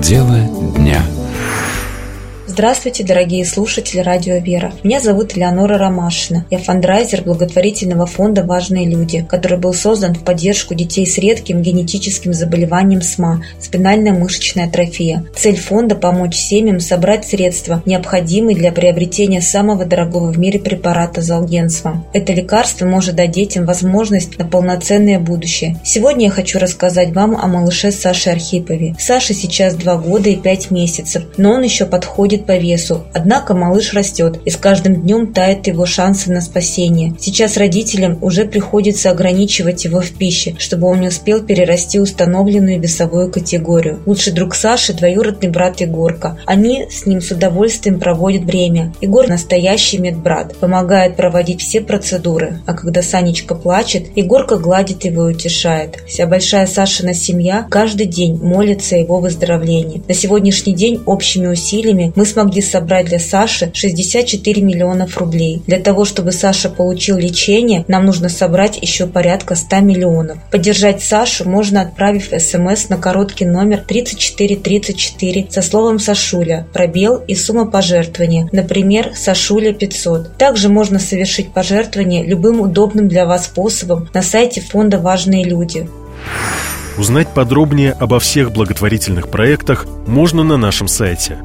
Дело дня. Здравствуйте, дорогие слушатели Радио Вера. Меня зовут Элеонора Ромашина. Я фандрайзер благотворительного фонда «Важные люди», который был создан в поддержку детей с редким генетическим заболеванием СМА – спинальная мышечная атрофия. Цель фонда – помочь семьям собрать средства, необходимые для приобретения самого дорогого в мире препарата Золгенсма. Это лекарство может дать детям возможность на полноценное будущее. Сегодня я хочу рассказать вам о малыше Саше Архипове. Саше сейчас 2 года и 5 месяцев, но он еще подходит по весу. Однако малыш растет, и с каждым днем тают его шансы на спасение. Сейчас родителям уже приходится ограничивать его в пище, чтобы он не успел перерасти установленную весовую категорию. Лучший друг Саши – двоюродный брат Егорка. Они с ним с удовольствием проводят время. Егор – настоящий медбрат, помогает проводить все процедуры. А когда Санечка плачет, Егорка гладит его и утешает. Вся большая Сашина семья каждый день молится о его выздоровлении. На сегодняшний день общими усилиями мы смогли собрать для Саши 64 миллионов рублей. Для того, чтобы Саша получил лечение, нам нужно собрать еще порядка 100 миллионов. Поддержать Сашу можно, отправив СМС на короткий номер 3434 со словом «Сашуля», пробел и сумма пожертвования, например, «Сашуля 500». Также можно совершить пожертвование любым удобным для вас способом на сайте фонда «Важные люди». Узнать подробнее обо всех благотворительных проектах можно на нашем сайте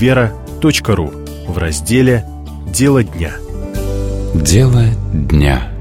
радиовера.ру в разделе «Дело дня». Дело дня.